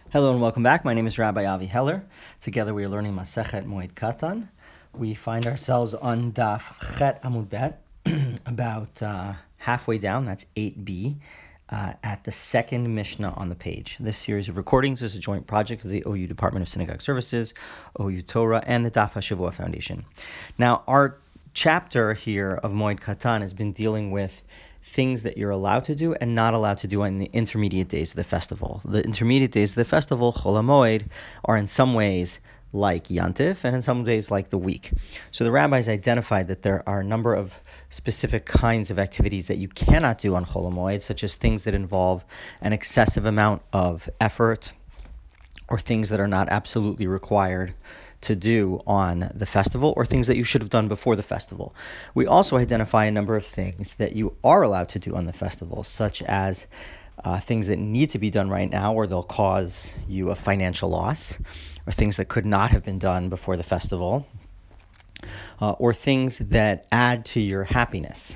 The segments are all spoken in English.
Hello and welcome back. My name is Rabbi Avi Heller. Together we are learning Masechet Moed Katan. We find ourselves on Daf Chet Amud Bet, about halfway down, that's 8b, at the second Mishnah on the page. This series of recordings is a joint project of the OU Department of Synagogue Services, OU Torah, and the Daf HaShavua Foundation. Now, our chapter here of Moed Katan has been dealing with things that you're allowed to do and not allowed to do on the intermediate days of the festival. The intermediate days of the festival, Chol HaMoed, are in some ways like Yantif and in some ways like the week. So the rabbis identified that there are a number of specific kinds of activities that you cannot do on Chol HaMoed, such as things that involve an excessive amount of effort or things that are not absolutely required to do on the festival, or things that you should have done before the festival. We also identify a number of things that you are allowed to do on the festival, such as things that need to be done right now or they'll cause you a financial loss, or things that could not have been done before the festival, or things that add to your happiness.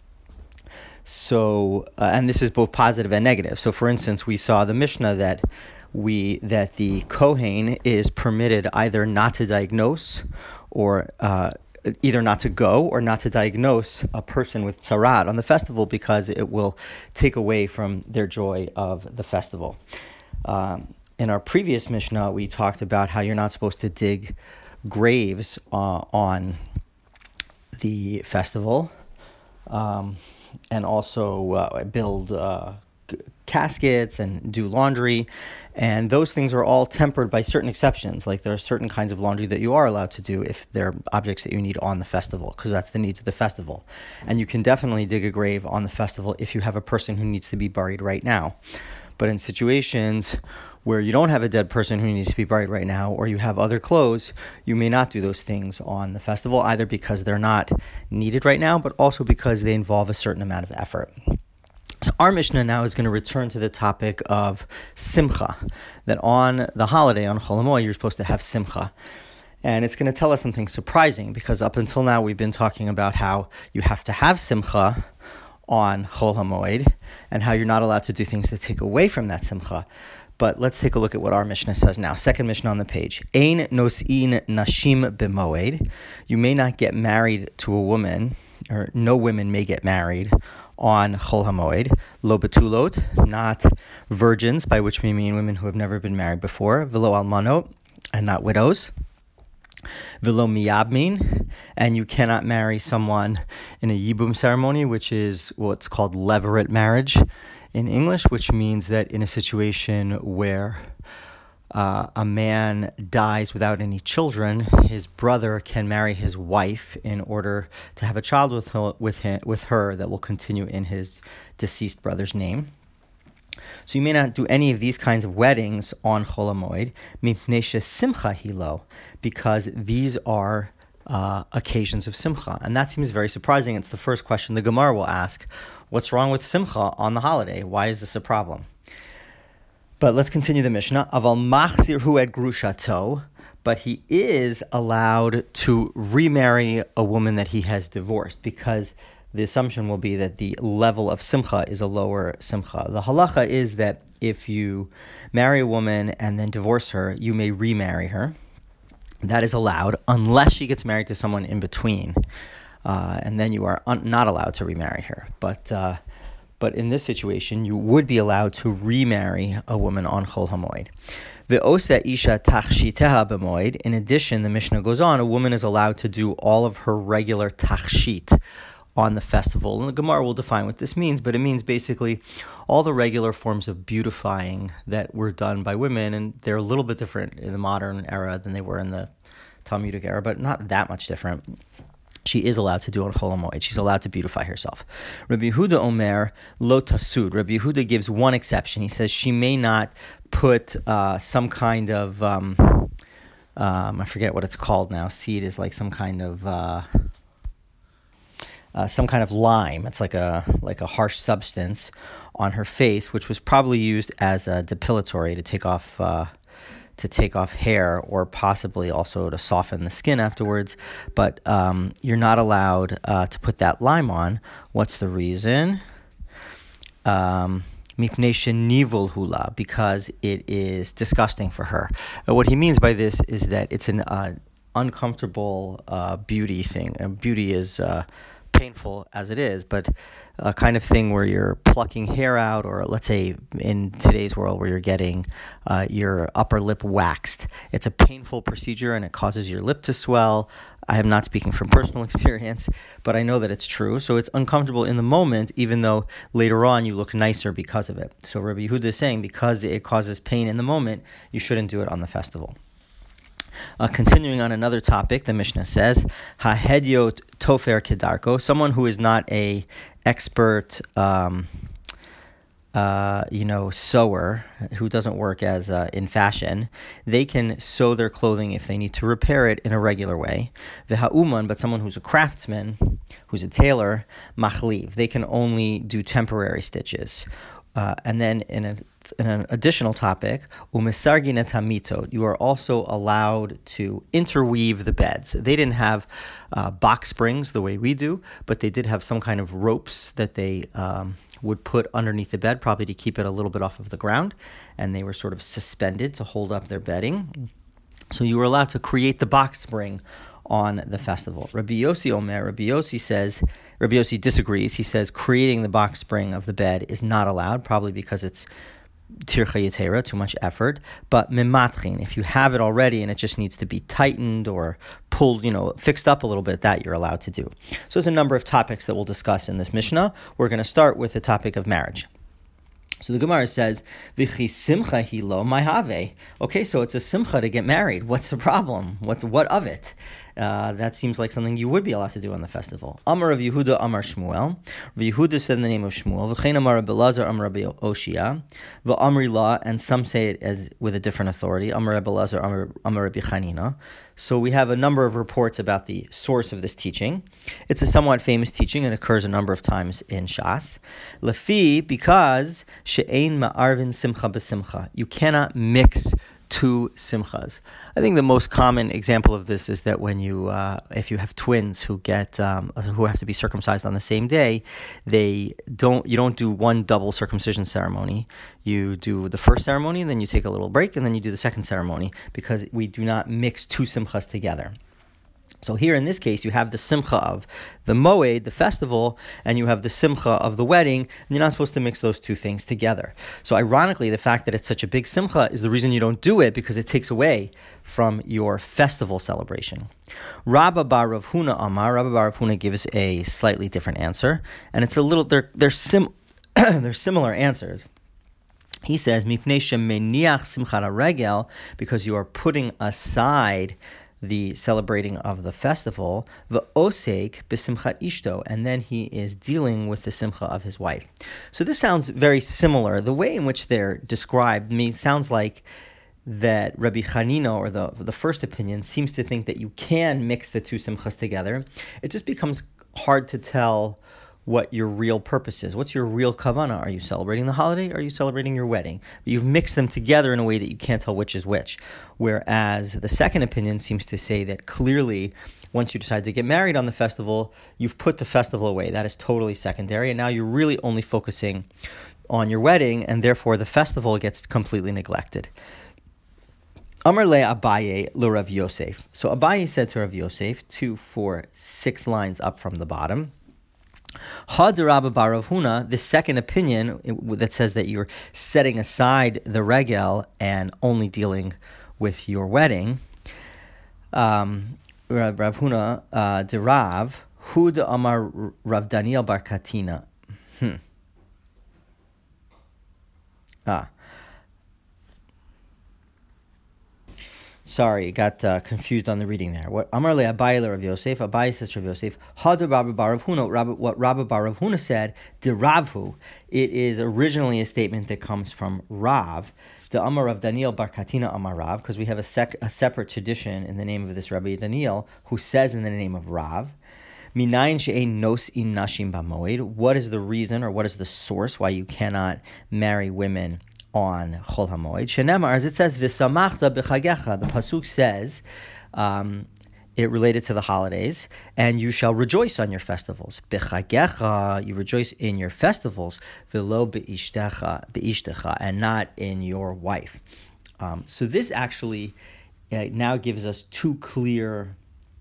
So, and this is both positive and negative. So, for instance, we saw the Mishnah that the Kohen is permitted either not to diagnose, or either not to go or not to diagnose a person with tzarat on the festival, because it will take away from their joy of the festival. In our previous Mishnah, we talked about how you're not supposed to dig graves on the festival, and also build caskets and do laundry, and those things are all tempered by certain exceptions. Like there are certain kinds of laundry that you are allowed to do if they're objects that you need on the festival, because that's the needs of the festival. And you can definitely dig a grave on the festival if you have a person who needs to be buried right now. But in situations where you don't have a dead person who needs to be buried right now, or you have other clothes, you may not do those things on the festival, either because they're not needed right now, but also because they involve a certain amount of effort. So our Mishnah now is going to return to the topic of Simcha, that on the holiday, on Chol HaMoed, you're supposed to have Simcha. And it's going to tell us something surprising, because up until now we've been talking about how you have to have Simcha on Chol HaMoed, and how you're not allowed to do things that take away from that Simcha. But let's take a look at what our Mishnah says now. Second Mishnah on the page. Ein nos'in nashim b'moed. You may not get married to a woman, or no women may get married on Chol HaMoed. Lo betulot, not virgins, by which we mean women who have never been married before. Velo almanot, and not widows. Velo miyabmin, and you cannot marry someone in a yibum ceremony, which is what's called levirate marriage in English, which means that in a situation where a man dies without any children, his brother can marry his wife in order to have a child with her that will continue in his deceased brother's name. So you may not do any of these kinds of weddings on Chol HaMoed, mipnei shesimcha hilo, because these are occasions of simcha. And that seems very surprising. It's the first question the Gemara will ask. What's wrong with simcha on the holiday? Why is this a problem? But let's continue the Mishnah. Aval machzir hu et grushato, but he is allowed to remarry a woman that he has divorced, because the assumption will be that the level of simcha is a lower simcha. The halacha is that if you marry a woman and then divorce her, you may remarry her. That is allowed unless she gets married to someone in between, and then you are not allowed to remarry her. But in this situation, you would be allowed to remarry a woman on Chol HaMoed. Ve'osa isha tachshiteha b'moed. In addition, the Mishnah goes on, a woman is allowed to do all of her regular tachshit on the festival. And the Gemara will define what this means, but it means basically all the regular forms of beautifying that were done by women, and they're a little bit different in the modern era than they were in the Talmudic era, but not that much different. She is allowed to do on Chol HaMoed. She's allowed to beautify herself. Rabbi Yehuda Omer lo tasud. Rabbi Yehuda gives one exception. He says she may not put some kind of, I forget what it's called now. Seed is like some kind of lime. It's like a harsh substance on her face, which was probably used as a depilatory to take off hair, or possibly also to soften the skin afterwards. But you're not allowed to put that lime on. What's the reason? mipnei shenivul hula, because it is disgusting for her. And what he means by this is that it's an uncomfortable beauty thing. And beauty is painful as it is, but a kind of thing where you're plucking hair out, or let's say in today's world where you're getting your upper lip waxed. It's a painful procedure and it causes your lip to swell. I am not speaking from personal experience, but I know that it's true. So it's uncomfortable in the moment, even though later on you look nicer because of it. So Rabbi Yehuda is saying because it causes pain in the moment, you shouldn't do it on the festival. Continuing on another topic, the Mishnah says, "Hahediot tofer kedarko," someone who is not a expert, sewer, who doesn't work as in fashion, they can sew their clothing if they need to repair it in a regular way. V'ha'uman, but someone who's a craftsman, who's a tailor, machliv, they can only do temporary stitches. And then in an additional topic, umesargin et hamitot, you are also allowed to interweave the beds. They didn't have box springs the way we do, but they did have some kind of ropes that they would put underneath the bed, probably to keep it a little bit off of the ground, and they were sort of suspended to hold up their bedding. So you were allowed to create the box spring on the festival. Rabbi Yossi Rabbi Yossi disagrees. He says creating the box spring of the bed is not allowed, probably because it's tircha yetera, too much effort. But mimatchin, if you have it already and it just needs to be tightened or pulled, fixed up a little bit, that you're allowed to do. So there's a number of topics that we'll discuss in this Mishnah. We're going to start with the topic of marriage. So the Gemara says, "V'chi simcha hilo mayhave." Okay, so it's a simcha to get married. What's the problem? What of it? That seems like something you would be allowed to do on the festival. Amar Rav Yehuda, Amar Shmuel. Rav Yehuda said in the name of Shmuel, V'chein Amar Rabbi Elazar, Amar Rabbi Oshia, V'amri La, and some say it as with a different authority, Amar Rabbi Elazar, Amar Rabbi Chanina. So we have a number of reports about the source of this teaching. It's a somewhat famous teaching and occurs a number of times in Shas. Lefi, because she'ein ma'arvin simcha b'simcha. You cannot mix two simchas. I think the most common example of this is that when you, if you have twins who have to be circumcised on the same day, you don't do one double circumcision ceremony. You do the first ceremony, and then you take a little break, and then you do the second ceremony, because we do not mix two simchas together. So here in this case, you have the simcha of the moed, the festival, and you have the simcha of the wedding, and you're not supposed to mix those two things together. So ironically, the fact that it's such a big simcha is the reason you don't do it, because it takes away from your festival celebration. Rabba bar Rav Huna Amar, Rabba bar Rav Huna gives a slightly different answer, and it's a little, they're similar answers. He says, Mipnei shemeniach simcha regel, because you are putting aside the celebrating of the festival, v'osek b'simchat ishto, and then he is dealing with the simcha of his wife. So this sounds very similar. The way in which they're described sounds like that Rabbi Chanina, or the first opinion, seems to think that you can mix the two simchas together. It just becomes hard to tell what your real purpose is. What's your real kavanah? Are you celebrating the holiday, or are you celebrating your wedding? You've mixed them together in a way that you can't tell which is which. Whereas the second opinion seems to say that clearly, once you decide to get married on the festival, you've put the festival away. That is totally secondary, and now you're really only focusing on your wedding, and therefore the festival gets completely neglected. Amar le Abaye le Rav Yosef. So Abaye said to Rav Yosef, 2, 4, 6 lines up from the bottom, Had Rabba bar Rav Huna, the second opinion that says that you're setting aside the regel and only dealing with your wedding. Rav Huna de Rav, Hud Amar Rav Daniel bar Katina. Sorry, got confused on the reading there. What Amar le Abaye le Rav Yosef, Abaye says to Rav Yosef, Hada Rabba bar Rav Huna, what Rabba bar Rav Huna said, de Ravhu, it is originally a statement that comes from Rav, de Amar Rav Daniel bar Katina Amar Rav, because we have a separate tradition in the name of this Rabbi Daniel, who says in the name of Rav, Minayin she'ein nos'in nashim b'moed, what is the reason, or what is the source why you cannot marry women on Chol HaMoed? Shenemar, as it says, V'samachta b'chagecha. The pasuk says, it related to the holidays, and you shall rejoice on your festivals. B'chagecha, you rejoice in your festivals, v'lo be'ishtecha, and not in your wife. So this actually now gives us two clear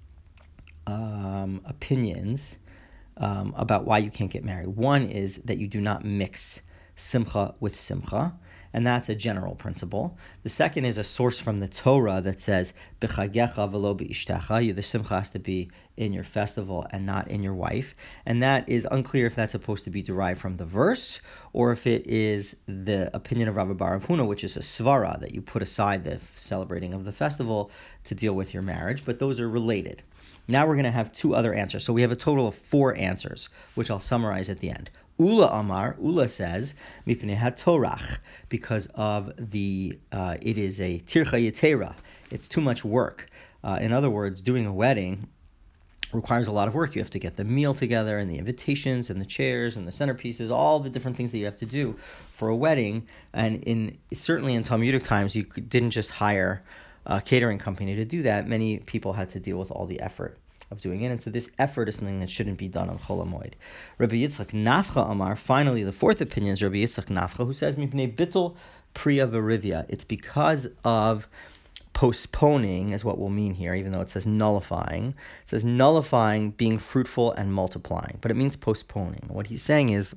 opinions about why you can't get married. One is that you do not mix simcha with simcha, and that's a general principle. The second is a source from the Torah that says, B'chagecha v'lo be'ishtecha, the simcha has to be in your festival and not in your wife. And that is unclear if that's supposed to be derived from the verse, or if it is the opinion of Rabbi Bar Huna, which is a svara, that you put aside the celebrating of the festival to deal with your marriage, but those are related. Now we're going to have two other answers. So we have a total of 4 answers, which I'll summarize at the end. Ula Amar, Ula says, Mipnei HaTorach, because of the, it is a tircha yetera, it's too much work. In other words, doing a wedding requires a lot of work. You have to get the meal together and the invitations and the chairs and the centerpieces, all the different things that you have to do for a wedding. And certainly in Talmudic times, you didn't just hire a catering company to do that. Many people had to deal with all the effort of doing it, and so this effort is something that shouldn't be done on Chol HaMoed. Rabbi Yitzchak Nafcha Amar, finally the 4th opinion is Rabbi Yitzchak Nafcha, who says, Mipnei bittul priya v'rivya. It's because of postponing, is what we'll mean here, even though it says nullifying. It says nullifying, being fruitful and multiplying, but it means postponing. What he's saying is,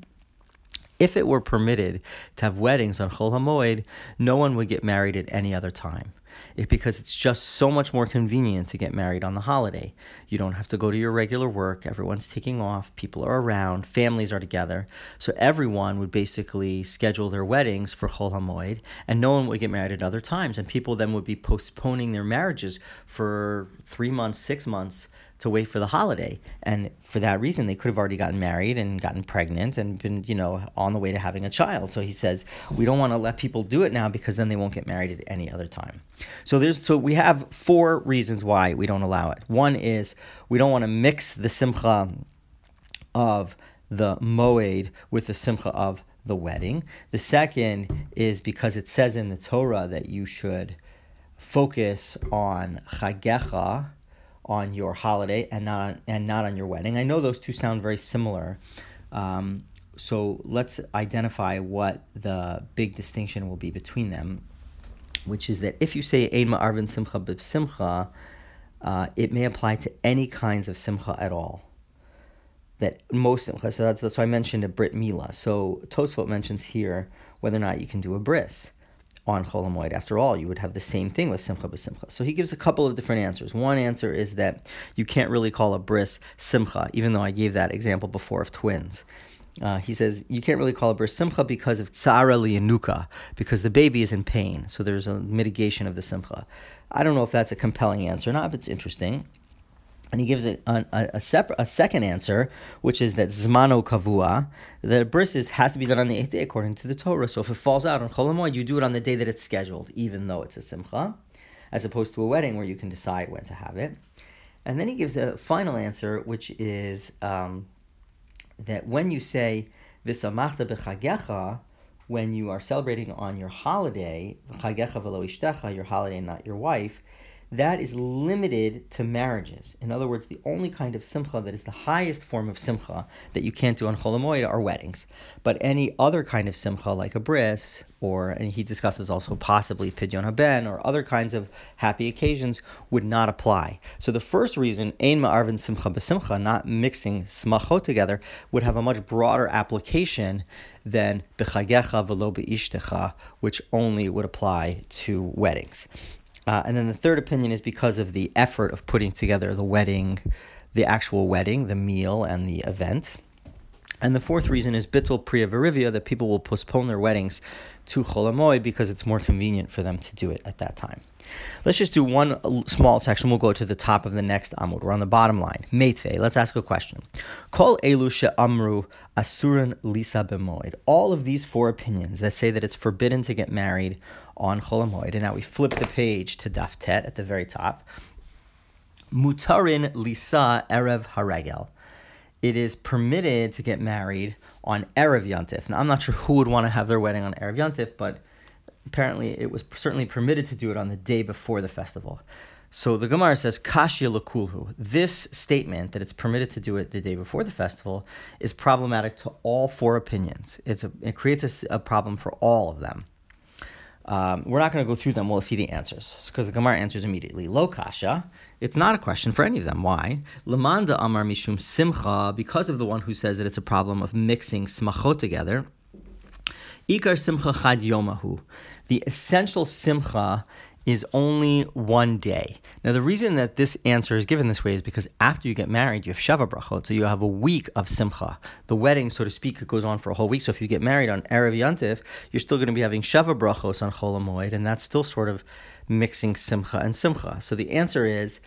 if it were permitted to have weddings on Chol HaMoed, no one would get married at any other time. Because it's just so much more convenient to get married on the holiday. You don't have to go to your regular work. Everyone's taking off. People are around. Families are together. So everyone would basically schedule their weddings for Chol HaMoed, and no one would get married at other times. And people then would be postponing their marriages for 3 months, 6 months to wait for the holiday. And for that reason, they could have already gotten married and gotten pregnant and been, on the way to having a child. So he says, we don't want to let people do it now because then they won't get married at any other time. So we have 4 reasons why we don't allow it. One is we don't want to mix the simcha of the moed with the simcha of the wedding. The second is because it says in the Torah that you should focus on chagecha, on your holiday, and not on your wedding. I know those two sound very similar. So let's identify what the big distinction will be between them, which is that if you say Ein Ma'arvin Simcha B'Simcha, it may apply to any kinds of simcha at all. That most simcha, so that's why I mentioned a Brit Milah. So Tosfot mentions here whether or not you can do a bris on Chol HaMoed. After all, you would have the same thing with Simcha B'Simcha. So he gives a couple of different answers. One answer is that you can't really call a bris Simcha, even though I gave that example before of twins. He says you can't really call a bris Simcha because of Tzara Li'anuka, because the baby is in pain. So there's a mitigation of the Simcha. I don't know if that's a compelling answer or not, but it's interesting. And he gives it a second answer, which is that Zmano Kavua, that a bris has to be done on the 8th day according to the Torah. So if it falls out on Chol HaMoed, you do it on the day that it's scheduled, even though it's a simcha, as opposed to a wedding where you can decide when to have it. And then he gives a final answer, which is that when you say V'samachta b'chagecha, when you are celebrating on your holiday, Chagecha v'lo ishtecha, your holiday, not your wife, that is limited to marriages. In other words, the only kind of simcha that is the highest form of simcha that you can't do on Chol HaMoed are weddings. But any other kind of simcha, like a bris, and he discusses also possibly Pidyon HaBen, or other kinds of happy occasions, would not apply. So the first reason, Ein Ma'arvin Simcha B'Simcha, not mixing smachot together, would have a much broader application than B'chagecha v'lo be'ishtecha, which only would apply to weddings. And then the third opinion is because of the effort of putting together the wedding, the actual wedding, the meal, and the event. And the fourth reason is bittul priya v'rivya, that people will postpone their weddings to Chol HaMoed because it's more convenient for them to do it at that time. Let's just do one small section. We'll go to the top of the next Amud. We're on the bottom line. Meitvei. Let's ask a question. Kol elu she'amru asurin lisa b'moed. All of these 4 opinions that say that it's forbidden to get married on Chol HaMoed, and now we flip the page to Daf Tet at the very top. Mutarin lisa erev haregel. It is permitted to get married on Erev Yantif. Now, I'm not sure who would want to have their wedding on Erev Yantif, but apparently it was certainly permitted to do it on the day before the festival. So the Gemara says, Kashya Lakulhu. This statement that it's permitted to do it the day before the festival is problematic to all four opinions. It creates a problem for all of them. We're not going to go through them. We'll see the answers because the Gemara answers immediately. Lo kasha. It's not a question for any of them. Why? Lemanda amar mishum simcha, because of the one who says that it's a problem of mixing smachot together. Ikar simcha chad yomahu. The essential simcha is only one day. Now, the reason that this answer is given this way is because after you get married, you have Shava Brachot, so you have a week of Simcha. The wedding, so to speak, it goes on for a whole week. So if you get married on Erev Yantif, you're still going to be having Shava Brachos on Chol HaMoed, and that's still sort of mixing Simcha and Simcha. So the answer is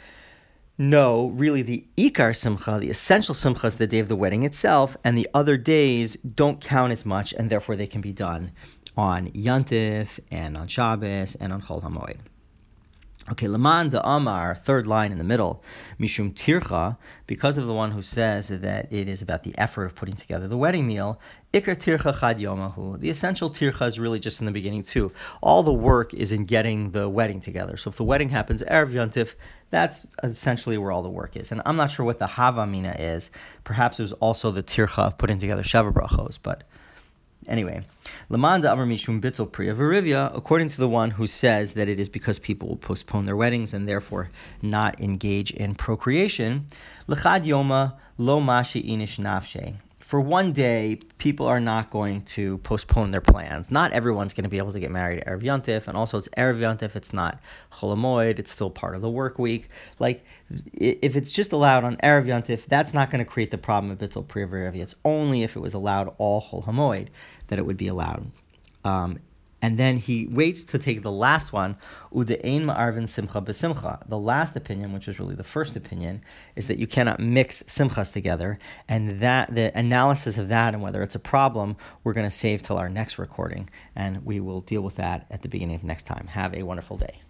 no, really the Ikar Simcha, the essential Simcha, is the day of the wedding itself, and the other days don't count as much, and therefore they can be done on Yantif and on Shabbos and on Chol HaMoed. Okay, Laman de Amar, third line in the middle, Mishum Tircha, because of the one who says that it is about the effort of putting together the wedding meal, Ikar Tircha Chad Yomahu. The essential Tircha is really just in the beginning too. All the work is in getting the wedding together. So if the wedding happens Erev Yontif, that's essentially where all the work is. And I'm not sure what the Havamina is. Perhaps it was also the Tircha of putting together Sheva Brachos, but anyway, Lamanda Amar Mishum Bittul Priya Verivya, according to the one who says that it is because people will postpone their weddings and therefore not engage in procreation, L'chad Yoma Lo Mashi Inish Nafshe. For one day, people are not going to postpone their plans. Not everyone's going to be able to get married at Erev Yontif, and also it's Erev Yontif, it's not Chol HaMoed, it's still part of the work week. Like, if it's just allowed on Erev Yontif, that's not going to create the problem of Bittul Priya Verivya. It's only if it was allowed all Chol HaMoed that it would be allowed. And then he waits to take the last one, Ude'ein ma'arvin simcha b'simcha. The last opinion, which is really the first opinion, is that you cannot mix simchas together, and that the analysis of that and whether it's a problem, we're going to save till our next recording, and we will deal with that at the beginning of next time. Have a wonderful day.